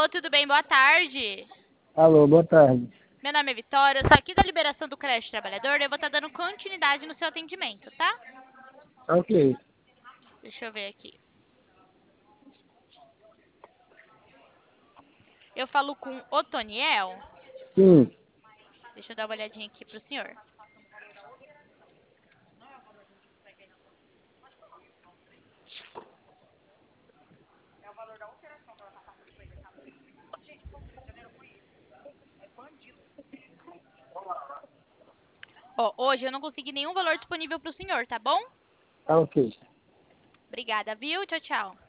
Alô, tudo bem? Boa tarde. Alô, boa tarde. Meu nome é Vitória, eu sou aqui da liberação do crédito trabalhador e eu vou estar dando continuidade no seu atendimento, tá? Ok. Deixa eu ver aqui. Eu falo com Otoniel. Sim. Deixa eu dar uma olhadinha aqui pro senhor. Ó, hoje eu não consegui nenhum valor disponível pro senhor, tá bom? Tá ok. Obrigada, viu? Tchau, tchau.